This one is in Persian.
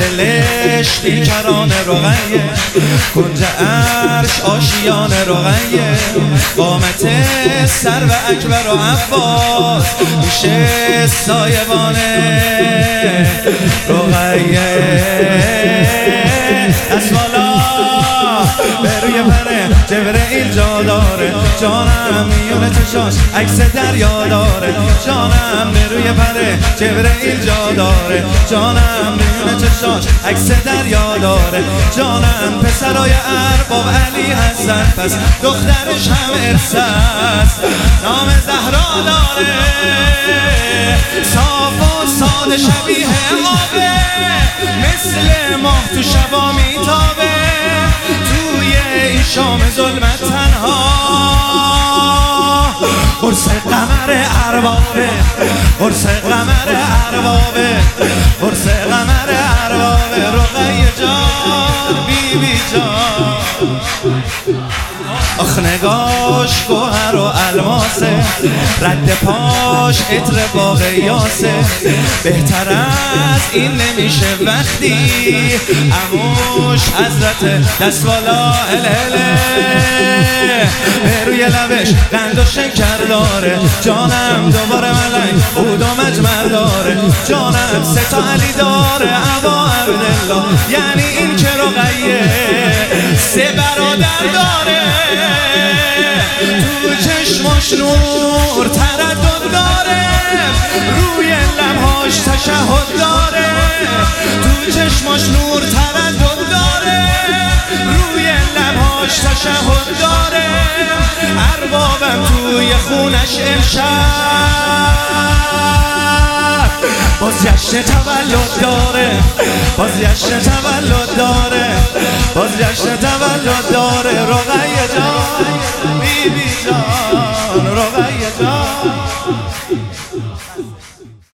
دلش بیکران رقیه، کنج عرش آشیان رقیه، قامت سر و اکبر و عباس میشه سایبان رقیه. دست بالا به روی پره جبرئیل جا داره، جانم میونه چشاش عکس دریا داره، جانم به روی پره جبرئیل جا داره، جانم میونه چشاش عکس دریا داره، جانم پسرای ارباب علی هستن، پس دخترش هم ارسست، نام زهرا داره، صاف و ساده شبیه آبه، مثل ماه تو شبا میتابه، توی این شام ظلمت تنها قرص قمر اربابه، قرص قمر اربابه، قرص قمر اربابه، رقیه جان بی بی جان. آخ نگاش گوهر و الماسه، رد پاش عطر باغ یاسه، بهتر از این نمیشه وقتی عموش حضرت دست بالا الهله، به روی لبش قند و شکر داره، جانم دوباره ملنگ عود و مجمر داره، جانم سه تا علی داره، ابا عبدالله یعنی این که رقیه سه برادر داره، تو چشماش نور تردد داره، روی لبهاش تشهد داره، تو چشماش نور تردد داره، روی لبهاش تشهد داره، اربابم توی خونش امشب باز جشن تولد داره، باز جشن تولد داره، باز جشن تولد داره.